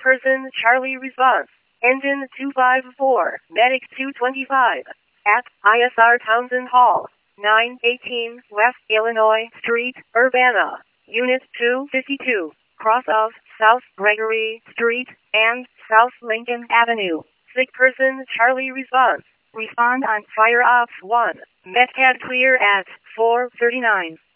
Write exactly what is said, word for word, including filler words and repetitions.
person Charlie response. Engine two five four, Medic two twenty-five. At I S R Townsend Hall, nine eighteen West Illinois Street, Urbana. Unit two fifty-two, cross of South Gregory Street and South Lincoln Avenue. Sick person Charlie response. Respond on Fire Ops one. Metcad clear at four thirty-nine.